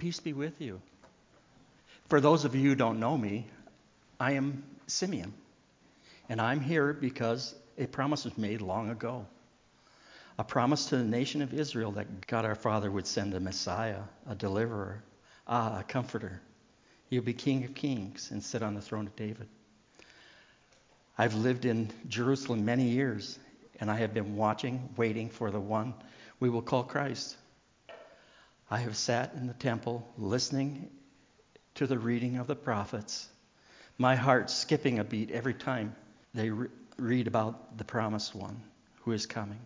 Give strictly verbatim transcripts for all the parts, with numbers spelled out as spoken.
Peace be with you. For those of you who don't know me, I am Simeon, and I'm here because a promise was made long ago. A promise to the nation of Israel that God our Father would send a Messiah, a deliverer, ah, a comforter. He would be King of Kings and sit on the throne of David. I've lived in Jerusalem many years, and I have been watching, waiting for the one we will call Christ. I have sat in the temple listening to the reading of the prophets, my heart skipping a beat every time they re- read about the promised one who is coming.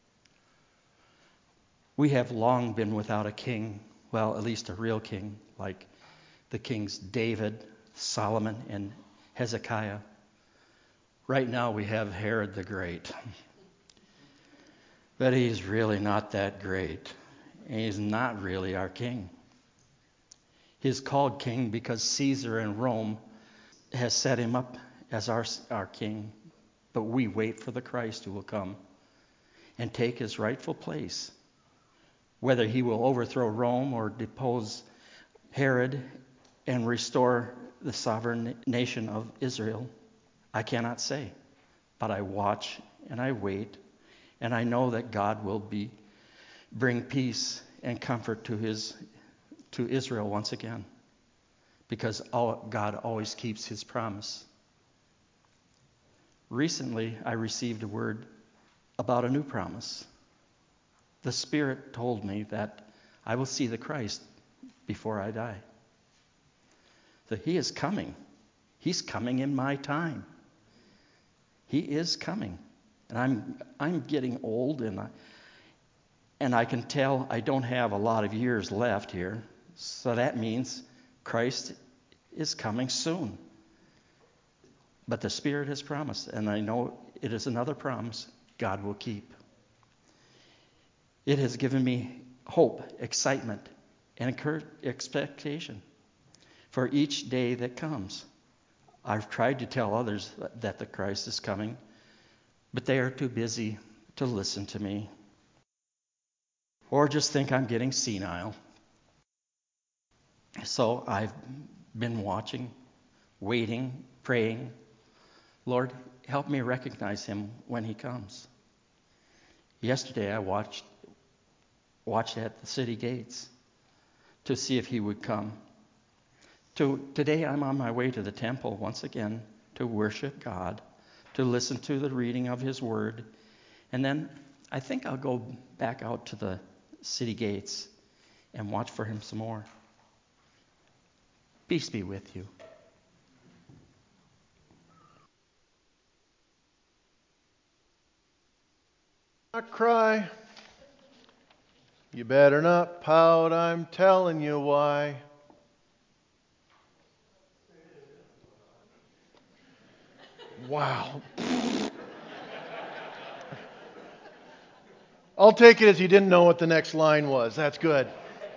We have long been without a king, well, at least a real king, like the kings David, Solomon, and Hezekiah. Right now we have Herod the Great. But he's really not that great. And he's not really our king. He's called king because Caesar in Rome has set him up as our, our king. But we wait for the Christ who will come and take his rightful place. Whether he will overthrow Rome or depose Herod and restore the sovereign nation of Israel, I cannot say. But I watch and I wait, and I know that God will be bring peace and comfort to his to Israel once again, because all, God always keeps his promise. Recently, I received a word about a new promise. The Spirit told me that I will see the Christ before I die. So he is coming. He's coming in my time. He is coming. And I'm I'm getting old, and I, and I can tell I don't have a lot of years left here. So that means Christ is coming soon. But the Spirit has promised, and I know it is another promise God will keep. It has given me hope, excitement, and expectation for each day that comes. I've tried to tell others that the Christ is coming, but they are too busy to listen to me, or just think I'm getting senile. So I've been watching, waiting, praying. Lord, help me recognize him when he comes. Yesterday I watched watched at the city gates to see if he would come. To, today I'm on my way to the temple once again to worship God, to listen to the reading of his word, and then I think I'll go back out to the city gates and watch for him some more. Peace be with you. Not cry. You better not pout, I'm telling you why. Wow. I'll take it as you didn't know what the next line was. That's good.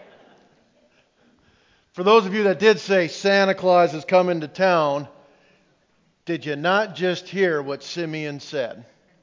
For those of you that did say Santa Claus is coming to town, did you not just hear what Simeon said?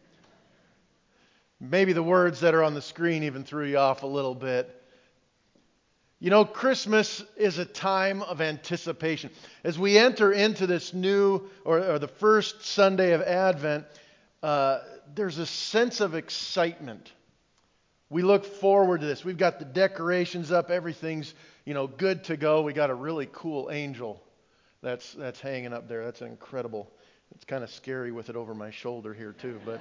Maybe the words that are on the screen even threw you off a little bit. You know, Christmas is a time of anticipation. As we enter into this new, or, or the first Sunday of Advent, uh, there's a sense of excitement. We look forward to this. We've got the decorations up. Everything's, you know, good to go. We got a really cool angel that's that's hanging up there. That's incredible. It's kind of scary with it over my shoulder here too, but.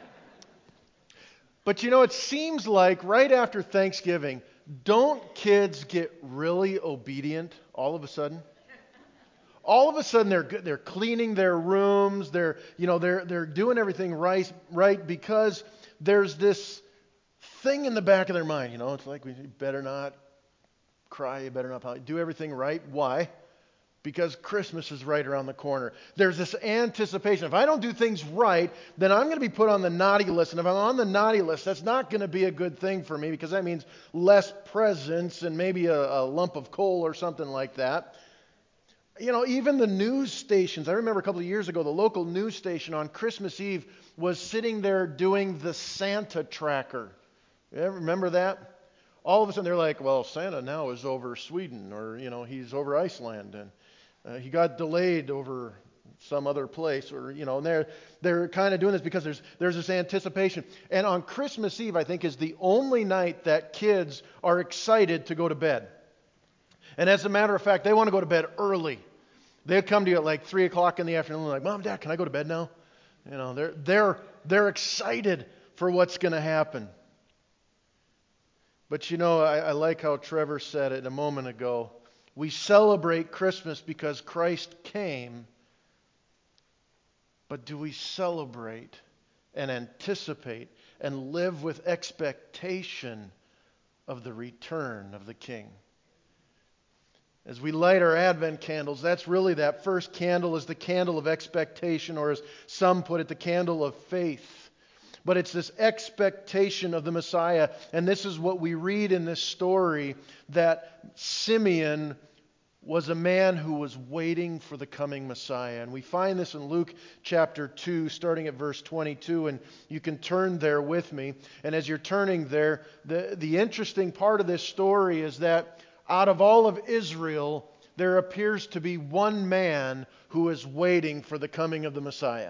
But you know, it seems like right after Thanksgiving, don't kids get really obedient all of a sudden? All of a sudden, they're good. They're cleaning their rooms. They're, you know, they're they're doing everything right, right because there's this thing in the back of their mind. You know, it's like we better not cry. You better not do everything right. Why? Because Christmas is right around the corner. There's this anticipation. If I don't do things right, then I'm going to be put on the naughty list. And if I'm on the naughty list, that's not going to be a good thing for me, because that means less presents and maybe a, a lump of coal or something like that. You know, even the news stations. I remember a couple of years ago, the local news station on Christmas Eve was sitting there doing the Santa tracker. You ever remember that? all of a sudden they're like, well, Santa now is over Sweden, or, you know, he's over Iceland, and uh, he got delayed over some other place, or, you know, and they're, they're kind of doing this because there's, there's this anticipation. And on Christmas Eve, I think, is the only night that kids are excited to go to bed. And as a matter of fact, they want to go to bed early. They'll come to you at like three o'clock in the afternoon, like, Mom, Dad, can I go to bed now? You know, they're, they're, they're excited for what's going to happen. But you know, I, I like how Trevor said it a moment ago. We celebrate Christmas because Christ came, but do we celebrate and anticipate and live with expectation of the return of the King? As we light our Advent candles, that's really that first candle is the candle of expectation, or as some put it, the candle of faith. But it's this expectation of the Messiah. And this is what we read in this story, that Simeon was a man who was waiting for the coming Messiah. And we find this in Luke chapter two, starting at verse twenty-two. And you can turn there with me. And as you're turning there, the, the interesting part of this story is that out of all of Israel, there appears to be one man who is waiting for the coming of the Messiah.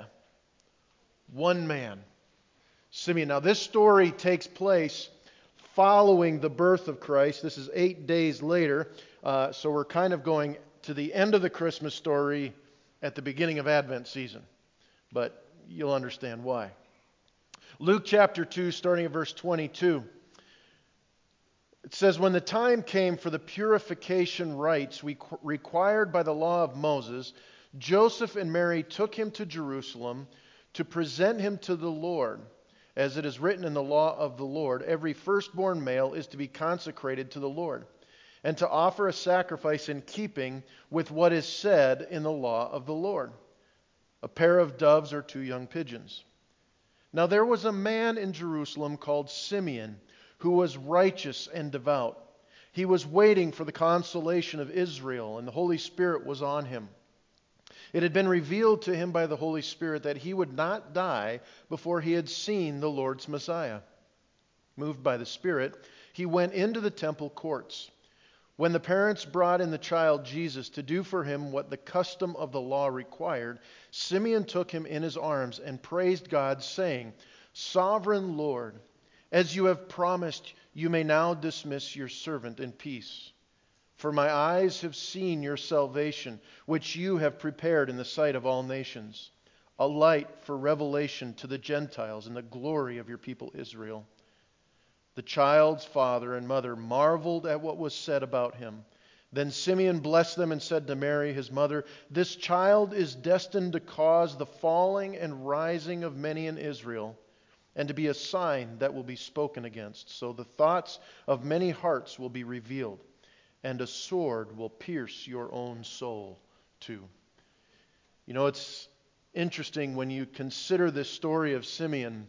One man. Simeon. Now this story takes place following the birth of Christ. This is eight days later. Uh, so we're kind of going to the end of the Christmas story at the beginning of Advent season. But you'll understand why. Luke chapter two, starting at verse twenty-two. It says, when the time came for the purification rites required by the law of Moses, Joseph and Mary took him to Jerusalem to present him to the Lord. As it is written in the law of the Lord, every firstborn male is to be consecrated to the Lord, and to offer a sacrifice in keeping with what is said in the law of the Lord, a pair of doves or two young pigeons. Now there was a man in Jerusalem called Simeon, who was righteous and devout. He was waiting for the consolation of Israel, and the Holy Spirit was on him. It had been revealed to him by the Holy Spirit that he would not die before he had seen the Lord's Messiah. Moved by the Spirit, he went into the temple courts. When the parents brought in the child Jesus to do for him what the custom of the law required, Simeon took him in his arms and praised God, saying, Sovereign Lord, as you have promised, you may now dismiss your servant in peace. For my eyes have seen your salvation, which you have prepared in the sight of all nations, a light for revelation to the Gentiles and the glory of your people Israel. The child's father and mother marveled at what was said about him. Then Simeon blessed them and said to Mary, his mother, This child is destined to cause the falling and rising of many in Israel, and to be a sign that will be spoken against. So the thoughts of many hearts will be revealed, and a sword will pierce your own soul too. You know, it's interesting when you consider this story of Simeon.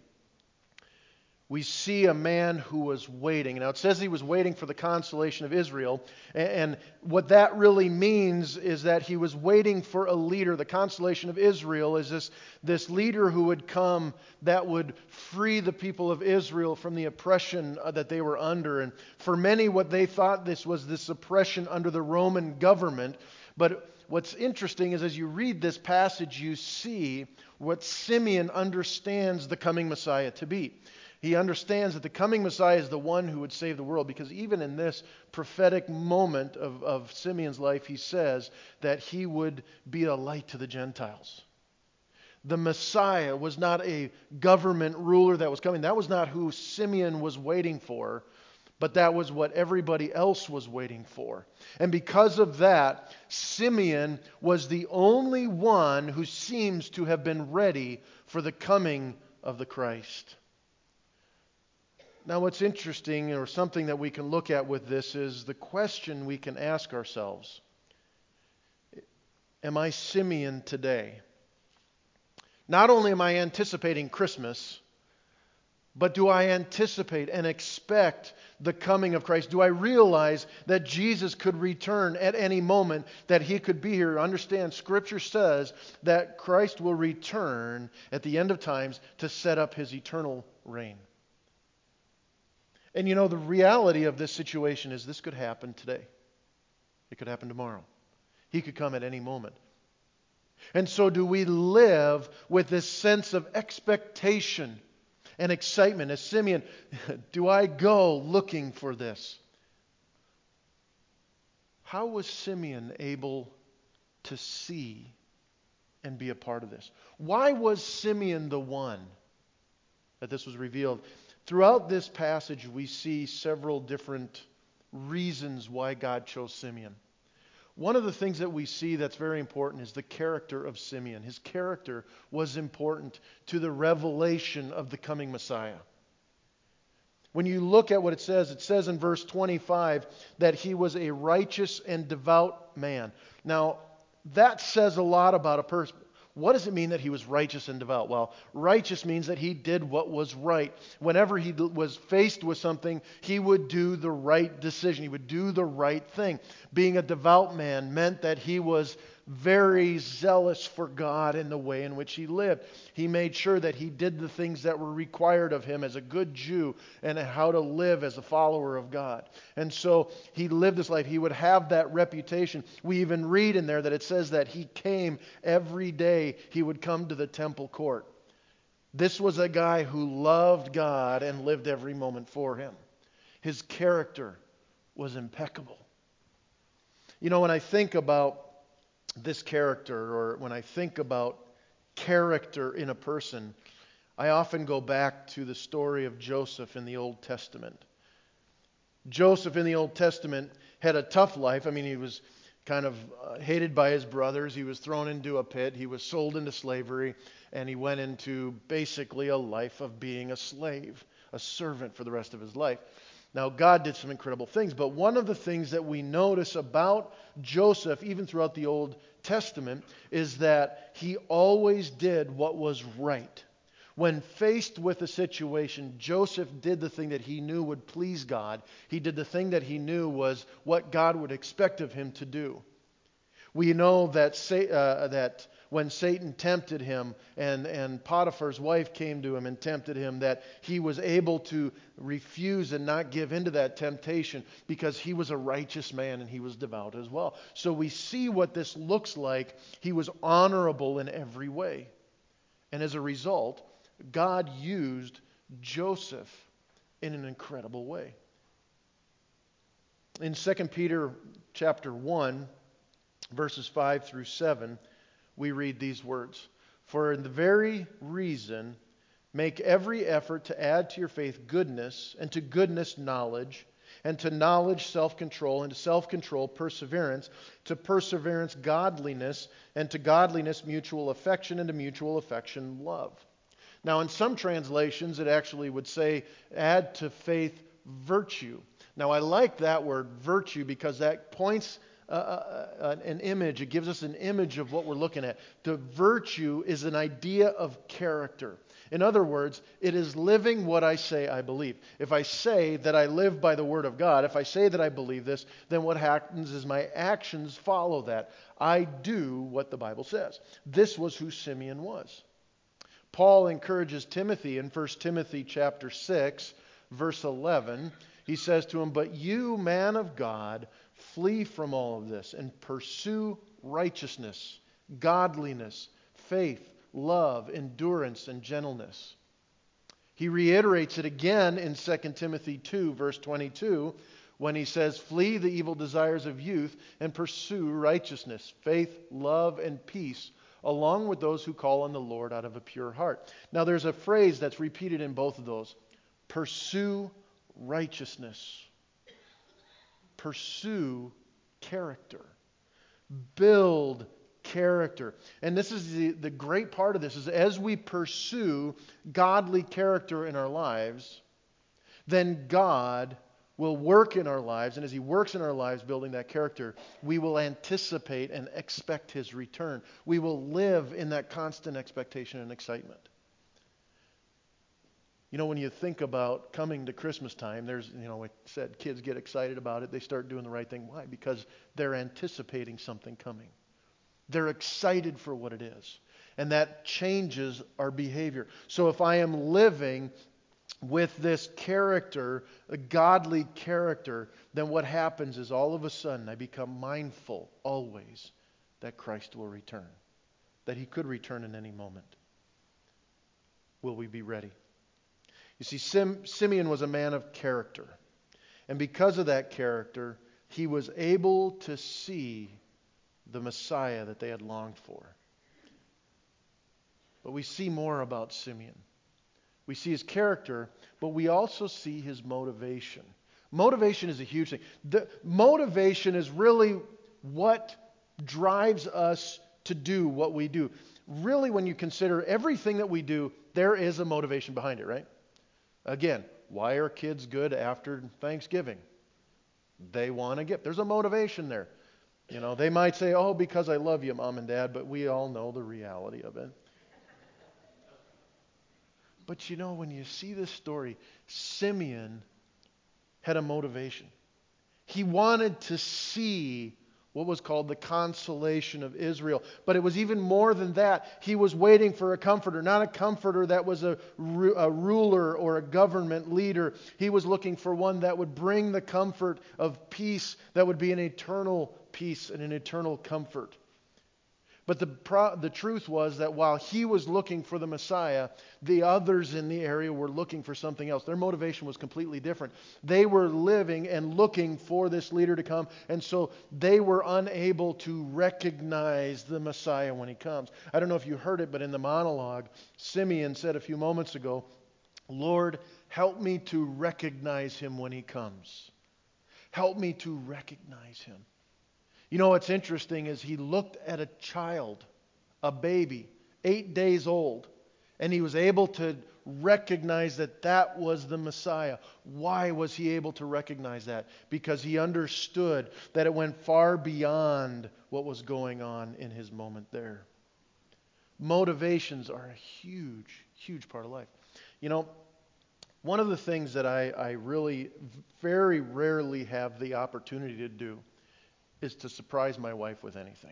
We see a man who was waiting. Now it says he was waiting for the consolation of Israel. And what that really means is that he was waiting for a leader. The consolation of Israel is this, this leader who would come that would free the people of Israel from the oppression that they were under. And for many, what they thought this was this oppression under the Roman government. But what's interesting is as you read this passage, you see what Simeon understands the coming Messiah to be. He understands that the coming Messiah is the one who would save the world, because even in this prophetic moment of, of Simeon's life, he says that he would be a light to the Gentiles. The Messiah was not a government ruler that was coming. That was not who Simeon was waiting for, but that was what everybody else was waiting for. And because of that, Simeon was the only one who seems to have been ready for the coming of the Christ. Now, what's interesting, or something that we can look at with this, is the question we can ask ourselves. Am I Simeon today? Not only am I anticipating Christmas, but do I anticipate and expect the coming of Christ? Do I realize that Jesus could return at any moment, that he could be here? Understand, Scripture says that Christ will return at the end of times to set up his eternal reign. And you know, the reality of this situation is this could happen today. It could happen tomorrow. He could come at any moment. And so do we live with this sense of expectation and excitement? As Simeon, do I go looking for this? How was Simeon able to see and be a part of this? Why was Simeon the one that this was revealed? Throughout this passage, we see several different reasons why God chose Simeon. One of the things that we see that's very important is the character of Simeon. His character was important to the revelation of the coming Messiah. When you look at what it says, it says in verse twenty-five that he was a righteous and devout man. Now, that says a lot about a person. What does it mean that he was righteous and devout? Well, righteous means that he did what was right. Whenever he was faced with something, he would do the right decision. He would do the right thing. Being a devout man meant that he was very zealous for God in the way in which he lived. He made sure that he did the things that were required of him as a good Jew and how to live as a follower of God. And so he lived this life. He would have that reputation. We even read in there that it says that he came every day. He would come to the temple court. This was a guy who loved God and lived every moment for him. His character was impeccable. You know, when I think about this character, or when I think about character in a person, I often go back to the story of Joseph in the Old Testament. Joseph in the Old Testament had a tough life. I mean, he was kind of uh, hated by his brothers. He was thrown into a pit. He was sold into slavery, and he went into basically a life of being a slave, a servant for the rest of his life. Now, God did some incredible things, but one of the things that we notice about Joseph, even throughout the Old Testament, is that he always did what was right. When faced with a situation, Joseph did the thing that he knew would please God. He did the thing that he knew was what God would expect of him to do. We know that uh, that when Satan tempted him and, and Potiphar's wife came to him and tempted him, that he was able to refuse and not give into that temptation because he was a righteous man and he was devout as well. So we see what this looks like. He was honorable in every way. And as a result, God used Joseph in an incredible way. In Second Peter chapter one, verses five through seven, we read these words. For in the very reason, make every effort to add to your faith goodness, and to goodness knowledge, and to knowledge self-control, and to self-control perseverance, to perseverance godliness, and to godliness mutual affection, and to mutual affection love. Now in some translations it actually would say add to faith virtue. Now I like that word virtue because that points Uh, uh, an image. It gives us an image of what we're looking at. The virtue is an idea of character. In other words, it is living what I say I believe. If I say that I live by the Word of God, if I say that I believe this, then what happens is my actions follow that. I do what the Bible says. This was who Simeon was. Paul encourages Timothy in First Timothy chapter six, verse eleven. He says to him, "But you, man of God, flee from all of this and pursue righteousness, godliness, faith, love, endurance, and gentleness." He reiterates it again in Second Timothy two, verse twenty-two, when he says, "Flee the evil desires of youth and pursue righteousness, faith, love, and peace, along with those who call on the Lord out of a pure heart." Now there's a phrase that's repeated in both of those. Pursue righteousness. Pursue character. Build character. And this is the, the great part of this, is as we pursue godly character in our lives, then God will work in our lives. And as He works in our lives building that character, we will anticipate and expect His return. We will live in that constant expectation and excitement. You know, when you think about coming to Christmas time, there's, you know, I said kids get excited about it. They start doing the right thing. Why? Because they're anticipating something coming. They're excited for what it is. And that changes our behavior. So if I am living with this character, a godly character, then what happens is all of a sudden I become mindful always that Christ will return, that He could return in any moment. Will we be ready? You see, Sim, Simeon was a man of character. And because of that character, he was able to see the Messiah that they had longed for. But we see more about Simeon. We see his character, but we also see his motivation. Motivation is a huge thing. The motivation is really what drives us to do what we do. Really, when you consider everything that we do, there is a motivation behind it, right? Again, why are kids good after Thanksgiving? They want to get. There's a motivation there. You know, they might say, oh, because I love you, Mom and Dad, but we all know the reality of it. But you know, when you see this story, Simeon had a motivation. He wanted to see what was called the consolation of Israel. But it was even more than that. He was waiting for a comforter, not a comforter that was a, a ruler or a government leader. He was looking for one that would bring the comfort of peace, that would be an eternal peace and an eternal comfort. But the pro- the truth was that while he was looking for the Messiah, the others in the area were looking for something else. Their motivation was completely different. They were living and looking for this leader to come, and so they were unable to recognize the Messiah when he comes. I don't know if you heard it, but in the monologue, Simeon said a few moments ago, Lord, help me to recognize him when he comes. Help me to recognize him. You know what's interesting is he looked at a child, a baby, eight days old, and he was able to recognize that that was the Messiah. Why was he able to recognize that? Because he understood that it went far beyond what was going on in his moment there. Motivations are a huge, huge part of life. You know, one of the things that I, I really very rarely have the opportunity to do is to surprise my wife with anything.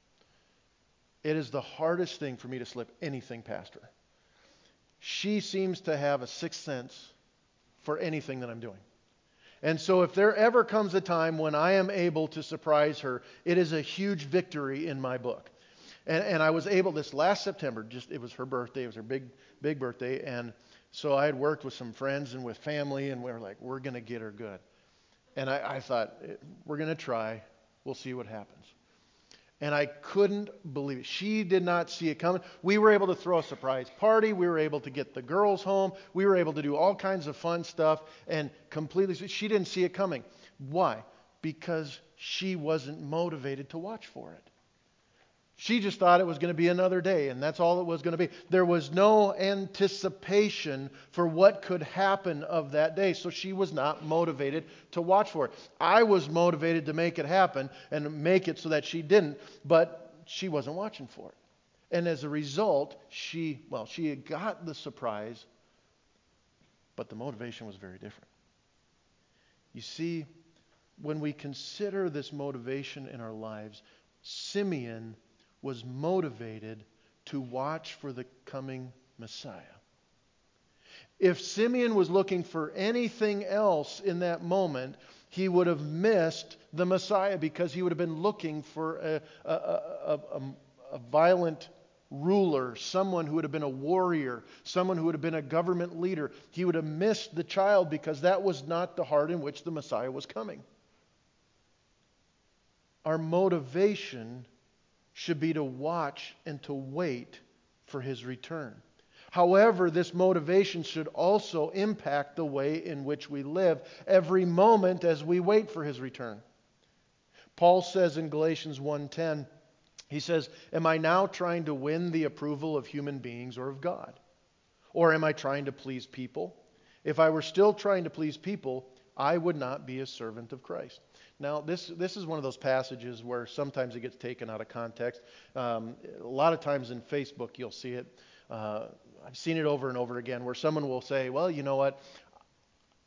It is the hardest thing for me to slip anything past her. She seems to have a sixth sense for anything that I'm doing. And so if there ever comes a time when I am able to surprise her, it is a huge victory in my book. And, and I was able this last September, just it was her birthday, it was her big, big birthday, and so I had worked with some friends and with family, and we were like, we're going to get her good. And I, I thought, we're going to try. We'll see what happens. And I couldn't believe it. She did not see it coming. We were able to throw a surprise party. We were able to get the girls home. We were able to do all kinds of fun stuff. And completely, she didn't see it coming. Why? Because she wasn't motivated to watch for it. She just thought it was going to be another day, and that's all it was going to be. There was no anticipation for what could happen of that day, so she was not motivated to watch for it. I was motivated to make it happen and make it so that she didn't, but she wasn't watching for it. And as a result, she, well, she had got the surprise, but the motivation was very different. You see, when we consider this motivation in our lives, Simeon was motivated to watch for the coming Messiah. If Simeon was looking for anything else in that moment, he would have missed the Messiah because he would have been looking for a, a, a, a, a violent ruler, someone who would have been a warrior, someone who would have been a government leader. He would have missed the child because that was not the heart in which the Messiah was coming. Our motivation should be to watch and to wait for His return. However, this motivation should also impact the way in which we live every moment as we wait for His return. Paul says in Galatians one ten, he says, "Am I now trying to win the approval of human beings or of God? Or am I trying to please people? If I were still trying to please people, I would not be a servant of Christ." Now, this this is one of those passages where sometimes it gets taken out of context. Um, a lot of times in Facebook, you'll see it. Uh, I've seen it over and over again where someone will say, well, you know what?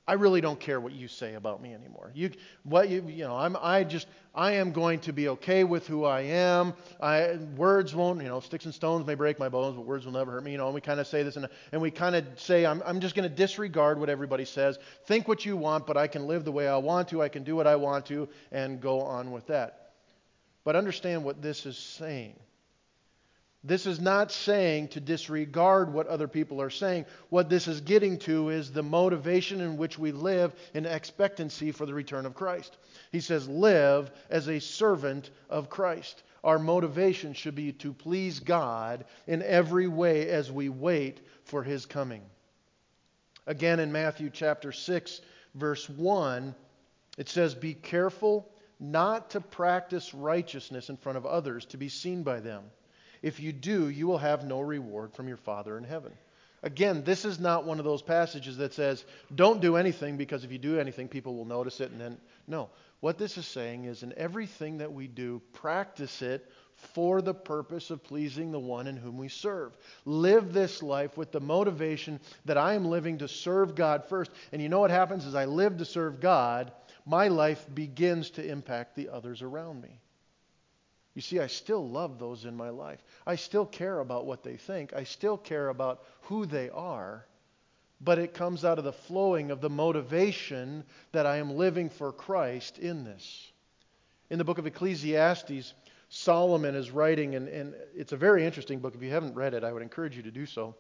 I really don't care what you say about me anymore. You, what you, you know, I'm, I just, I am going to be okay with who I am. I, words won't, you know, sticks and stones may break my bones, but words will never hurt me. You know, and we kind of say this, and, and we kind of say, I'm, I'm just going to disregard what everybody says. Think what you want, but I can live the way I want to. I can do what I want to, and go on with that. But understand what this is saying. This is not saying to disregard what other people are saying. What this is getting to is the motivation in which we live in expectancy for the return of Christ. He says, live as a servant of Christ. Our motivation should be to please God in every way as we wait for His coming. Again, in Matthew chapter six, verse one, it says, be careful not to practice righteousness in front of others to be seen by them. If you do, you will have no reward from your Father in heaven. Again, this is not one of those passages that says, don't do anything because if you do anything, people will notice it. And then, no. What this is saying is in everything that we do, practice it for the purpose of pleasing the one in whom we serve. Live this life with the motivation that I am living to serve God first. And you know what happens as I live to serve God, my life begins to impact the others around me. You see, I still love those in my life. I still care about what they think. I still care about who they are. But it comes out of the flowing of the motivation that I am living for Christ in this. In the book of Ecclesiastes, Solomon is writing, and, and it's a very interesting book. If you haven't read it, I would encourage you to do so.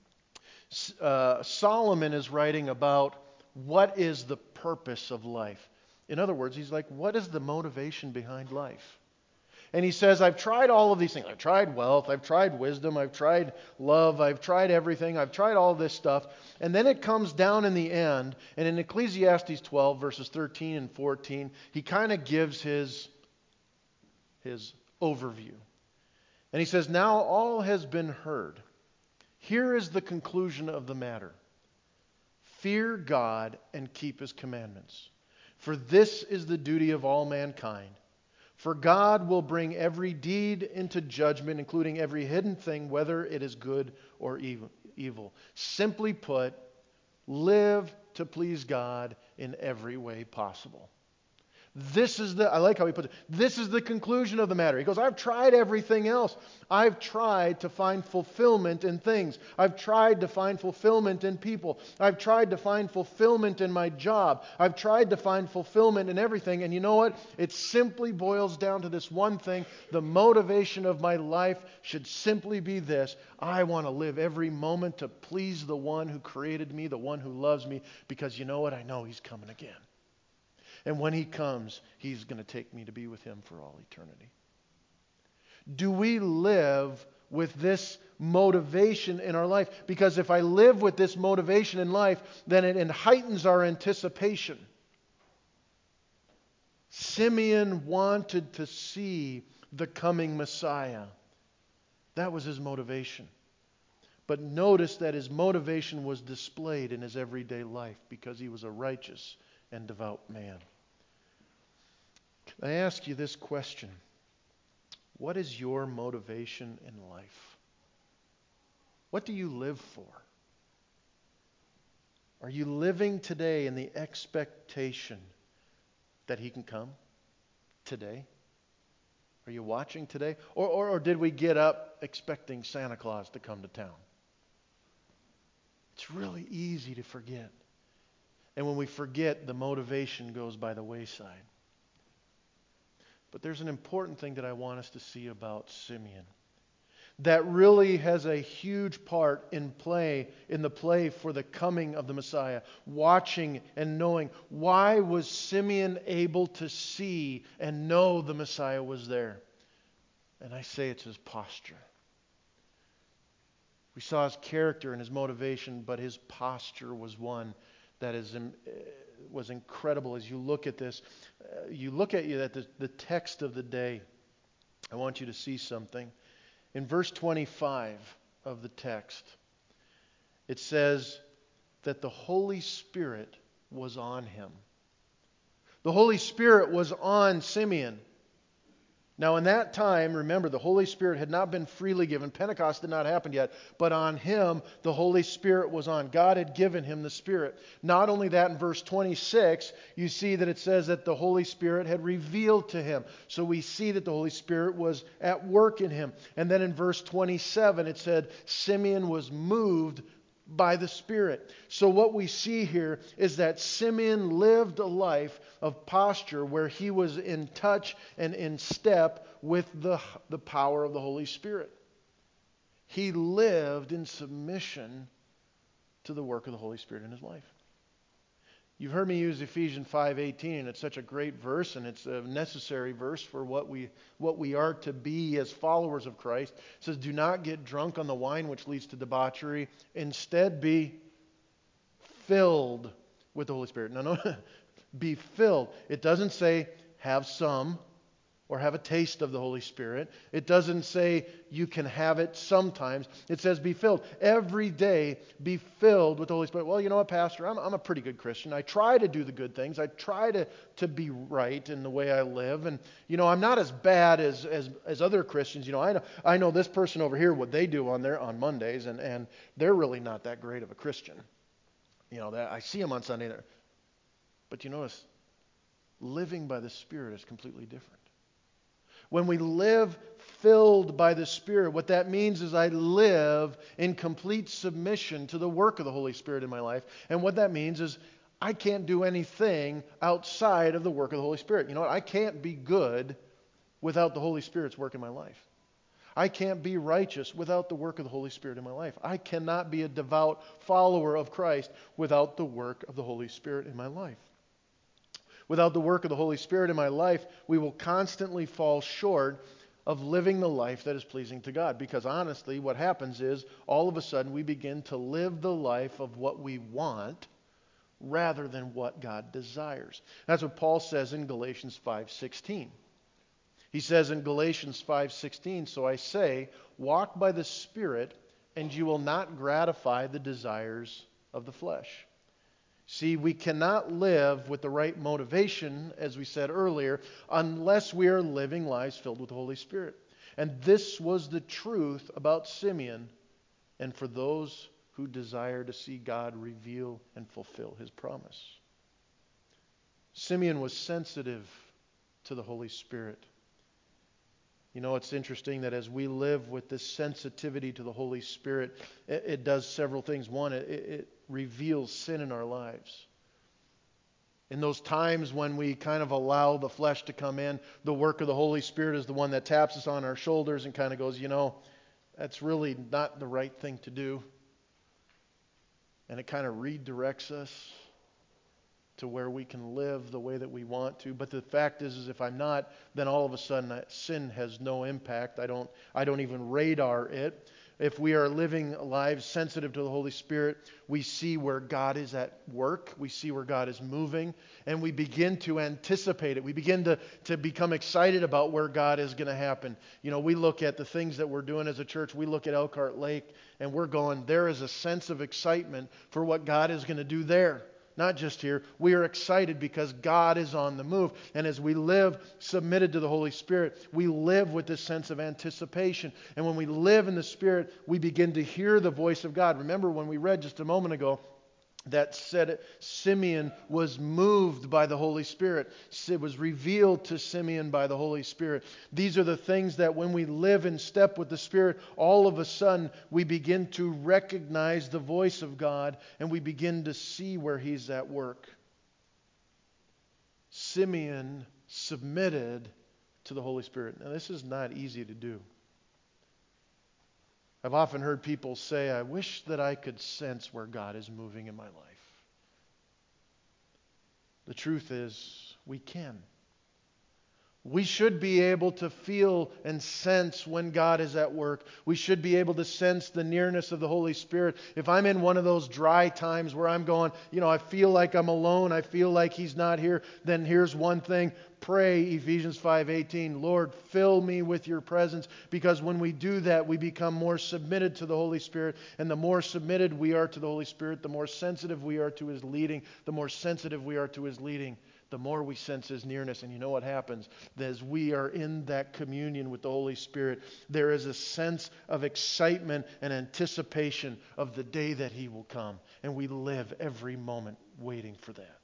Uh, Solomon is writing about what is the purpose of life. In other words, he's like, what is the motivation behind life? And he says, I've tried all of these things. I've tried wealth. I've tried wisdom. I've tried love. I've tried everything. I've tried all this stuff. And then it comes down in the end. And in Ecclesiastes twelve, verses thirteen and fourteen, he kind of gives his, his overview. And he says, now all has been heard. Here is the conclusion of the matter. Fear God and keep His commandments. For this is the duty of all mankind. For God will bring every deed into judgment, including every hidden thing, whether it is good or evil. Simply put, live to please God in every way possible. This is the, I like how he puts it, this is the conclusion of the matter. He goes, I've tried everything else. I've tried to find fulfillment in things. I've tried to find fulfillment in people. I've tried to find fulfillment in my job. I've tried to find fulfillment in everything. And you know what? It simply boils down to this one thing. The motivation of my life should simply be this. I want to live every moment to please the one who created me, the one who loves me, because you know what? I know He's coming again. And when He comes, He's going to take me to be with Him for all eternity. Do we live with this motivation in our life? Because if I live with this motivation in life, then it, it heightens our anticipation. Simeon wanted to see the coming Messiah. That was his motivation. But notice that his motivation was displayed in his everyday life because he was a righteous and devout man. I ask you this question. What is your motivation in life? What do you live for? Are you living today in the expectation that He can come today? Are you watching today? Or, or, or did we get up expecting Santa Claus to come to town? It's really easy to forget. And when we forget, the motivation goes by the wayside. But there's an important thing that I want us to see about Simeon that really has a huge part in play, in the play for the coming of the Messiah. Watching and knowing. Why was Simeon able to see and know the Messiah was there? And I say it's his posture. We saw his character and his motivation, but his posture was one that is was incredible. As you look at this, uh, you look at you at the, the text of the day. I want you to see something. In verse twenty-five of the text, it says that the Holy Spirit was on him. The Holy Spirit was on Simeon. Now, in that time, remember, the Holy Spirit had not been freely given. Pentecost had not happened yet. But on him, the Holy Spirit was on. God had given him the Spirit. Not only that, in verse twenty-six, you see that it says that the Holy Spirit had revealed to him. So we see that the Holy Spirit was at work in him. And then in verse twenty-seven, it said, Simeon was moved by the Spirit. So what we see here is that Simeon lived a life of posture where he was in touch and in step with the, the power of the Holy Spirit. He lived in submission to the work of the Holy Spirit in his life. You've heard me use Ephesians five eighteen, and it's such a great verse, and it's a necessary verse for what we what we are to be as followers of Christ. It says, do not get drunk on the wine which leads to debauchery. Instead, be filled with the Holy Spirit. No, no, be filled. It doesn't say have some or have a taste of the Holy Spirit. It doesn't say you can have it sometimes. It says be filled. Every day be filled with the Holy Spirit. Well, you know what, Pastor? I'm, I'm a pretty good Christian. I try to do the good things. I try to, to be right in the way I live. And, you know, I'm not as bad as, as, as other Christians. You know, I know I know this person over here, what they do on their on Mondays, and, and they're really not that great of a Christian. You know, that I see them on Sunday. But you notice, living by the Spirit is completely different. When we live filled by the Spirit, what that means is I live in complete submission to the work of the Holy Spirit in my life. And what that means is I can't do anything outside of the work of the Holy Spirit. You know what? I can't be good without the Holy Spirit's work in my life. I can't be righteous without the work of the Holy Spirit in my life. I cannot be a devout follower of Christ without the work of the Holy Spirit in my life. Without the work of the Holy Spirit in my life, we will constantly fall short of living the life that is pleasing to God. Because honestly, what happens is, all of a sudden, we begin to live the life of what we want rather than what God desires. That's what Paul says in Galatians five sixteen. He says in Galatians five sixteen, so I say, walk by the Spirit, and you will not gratify the desires of the flesh. See, we cannot live with the right motivation, as we said earlier, unless we are living lives filled with the Holy Spirit. And this was the truth about Simeon and for those who desire to see God reveal and fulfill His promise. Simeon was sensitive to the Holy Spirit. You know, it's interesting that as we live with this sensitivity to the Holy Spirit, it, it does several things. One, it, it reveals sin in our lives. In those times when we kind of allow the flesh to come in, the work of the Holy Spirit is the one that taps us on our shoulders and kind of goes, you know, that's really not the right thing to do. And it kind of redirects us to where we can live the way that we want to. But the fact is, is if I'm not, then all of a sudden that sin has no impact. I don't, I don't even radar it. If we are living lives sensitive to the Holy Spirit, we see where God is at work. We see where God is moving. And we begin to anticipate it. We begin to, to become excited about where God is going to happen. You know, we look at the things that we're doing as a church. We look at Elkhart Lake, and we're going, there is a sense of excitement for what God is going to do there. Not just here. We are excited because God is on the move. And as we live submitted to the Holy Spirit, we live with this sense of anticipation. And when we live in the Spirit, we begin to hear the voice of God. Remember when we read just a moment ago that said Simeon was moved by the Holy Spirit. It was revealed to Simeon by the Holy Spirit. These are the things that when we live in step with the Spirit, all of a sudden we begin to recognize the voice of God and we begin to see where He's at work. Simeon submitted to the Holy Spirit. Now, this is not easy to do. I've often heard people say, I wish that I could sense where God is moving in my life. The truth is, we can. We should be able to feel and sense when God is at work. We should be able to sense the nearness of the Holy Spirit. If I'm in one of those dry times where I'm going, you know, I feel like I'm alone, I feel like He's not here, then here's one thing. Pray, Ephesians five eighteen, Lord, fill me with your presence. Because when we do that, we become more submitted to the Holy Spirit. And the more submitted we are to the Holy Spirit, the more sensitive we are to His leading. The more sensitive we are to His leading, the more we sense His nearness. And you know what happens? As we are in that communion with the Holy Spirit, there is a sense of excitement and anticipation of the day that He will come. And we live every moment waiting for that.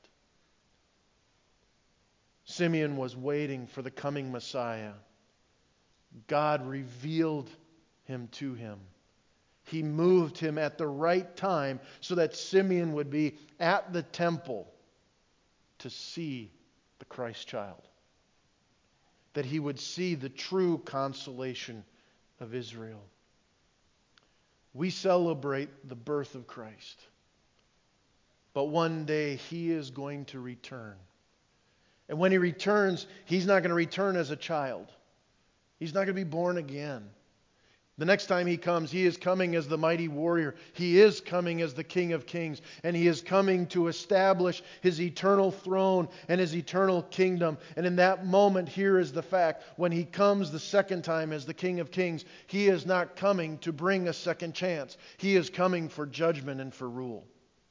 Simeon was waiting for the coming Messiah. God revealed Him to him. He moved him at the right time so that Simeon would be at the temple to see the Christ child. That he would see the true consolation of Israel. We celebrate the birth of Christ. But one day He is going to return. And when He returns, He's not going to return as a child. He's not going to be born again. The next time He comes, He is coming as the mighty warrior. He is coming as the King of Kings. And He is coming to establish His eternal throne and His eternal kingdom. And in that moment, here is the fact. When He comes the second time as the King of Kings, He is not coming to bring a second chance. He is coming for judgment and for rule.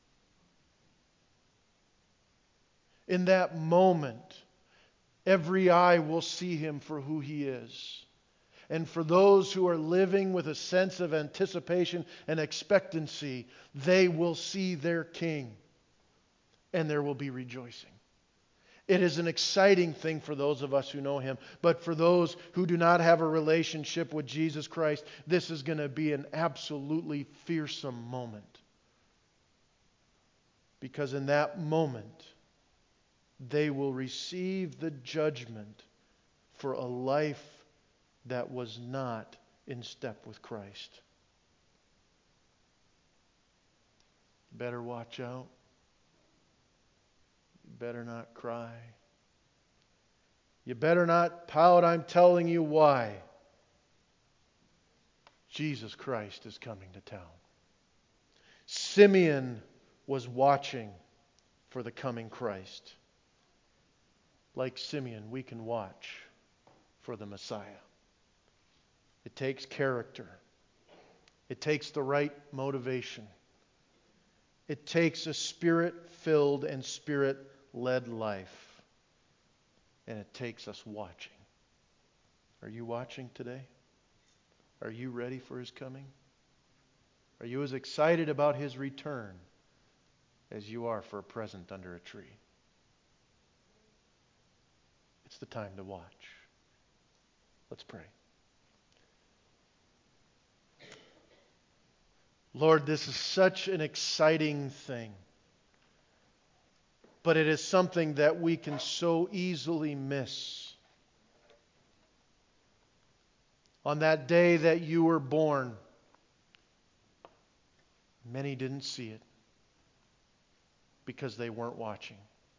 In that moment, every eye will see Him for who He is. And for those who are living with a sense of anticipation and expectancy, they will see their King. And there will be rejoicing. It is an exciting thing for those of us who know Him. But for those who do not have a relationship with Jesus Christ, this is going to be an absolutely fearsome moment. Because in that moment, they will receive the judgment for a life that was not in step with Christ. You better watch out. You better not cry. You better not pout. I'm telling you why. Jesus Christ is coming to town. Simeon was watching for the coming Christ. Like Simeon, we can watch for the Messiah. It takes character. It takes the right motivation. It takes a Spirit-filled and Spirit-led life. And it takes us watching. Are you watching today? Are you ready for His coming? Are you as excited about His return as you are for a present under a tree? It's the time to watch. Let's pray. Lord, this is such an exciting thing. But it is something that we can so easily miss. On that day that you were born, many didn't see it because they weren't watching.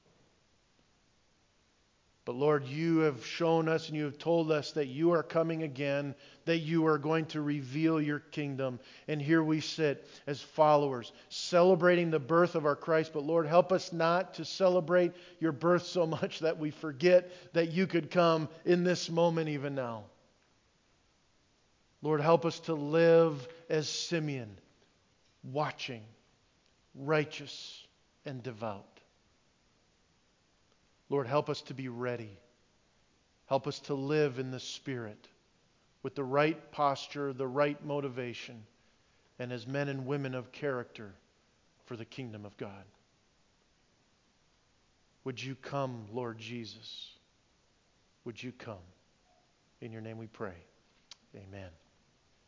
But Lord, you have shown us and you have told us that you are coming again, that you are going to reveal your kingdom. And here we sit as followers, celebrating the birth of our Christ. But Lord, help us not to celebrate your birth so much that we forget that you could come in this moment even now. Lord, help us to live as Simeon, watching, righteous, and devout. Lord, help us to be ready. Help us to live in the Spirit with the right posture, the right motivation, and as men and women of character for the kingdom of God. Would you come, Lord Jesus? Would you come? In your name we pray. Amen.